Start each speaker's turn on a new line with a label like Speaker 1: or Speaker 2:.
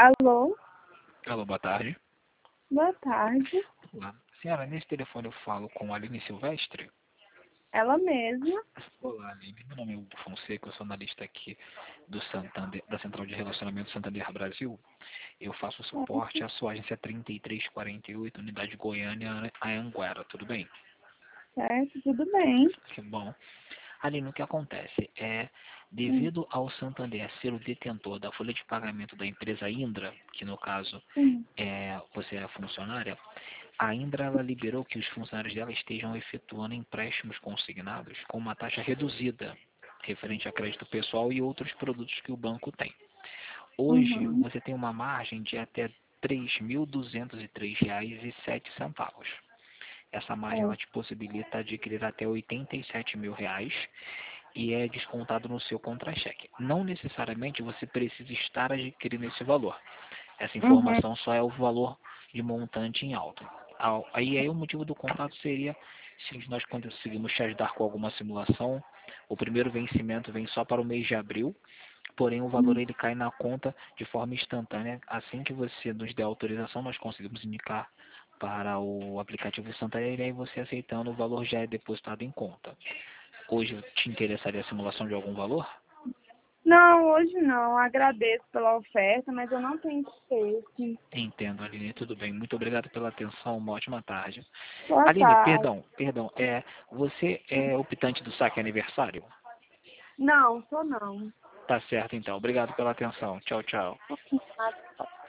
Speaker 1: Alô,
Speaker 2: Alô, boa tarde.
Speaker 1: boa tarde.
Speaker 2: Olá. Senhora, nesse telefone eu falo com a Aline Silvestre.
Speaker 1: Ela mesma.
Speaker 2: Olá, Aline. Meu nome é Hugo Fonseca, eu sou analista aqui do Santander, da Central de Relacionamento Santander Brasil. Eu faço suporte à sua agência 3348, unidade Goiânia, Anhanguera, tudo bem?
Speaker 1: Certo, tudo bem.
Speaker 2: Que bom. Aline, o que acontece é,
Speaker 1: Hum,
Speaker 2: devido ao Santander ser o detentor da folha de pagamento da empresa Indra, que no caso
Speaker 1: hum,
Speaker 2: você é funcionária, a Indra ela liberou que os funcionários dela estejam efetuando empréstimos consignados com uma taxa reduzida, referente a crédito pessoal e outros produtos que o banco tem. Hoje,
Speaker 1: uhum.
Speaker 2: você tem uma margem de até R$ 3.203,07. Essa margem ela
Speaker 1: É.
Speaker 2: te possibilita adquirir até R$ 87 mil e é descontado no seu contra-cheque. Não necessariamente você precisa estar adquirindo esse valor. Essa
Speaker 1: Uhum.
Speaker 2: informação só é o valor de montante em alta. Aí o motivo do contato seria se nós conseguimos te ajudar com alguma simulação. O primeiro vencimento vem só para o mês de abril, porém o valor ele cai na conta de forma instantânea. Assim que você nos der autorização, nós conseguimos indicar para o aplicativo Santander e aí você aceitando o valor já é depositado em conta. Hoje te interessaria a simulação de algum valor?
Speaker 1: Não, hoje não. Agradeço pela oferta, mas eu não tenho interesse.
Speaker 2: Entendo, Aline, tudo bem. Muito obrigado pela atenção, uma ótima tarde.
Speaker 1: Boa
Speaker 2: Aline,
Speaker 1: tarde.
Speaker 2: perdão, você é optante do saque aniversário?
Speaker 1: Não, sou não.
Speaker 2: Tá certo então. Obrigado pela atenção. Tchau, tchau.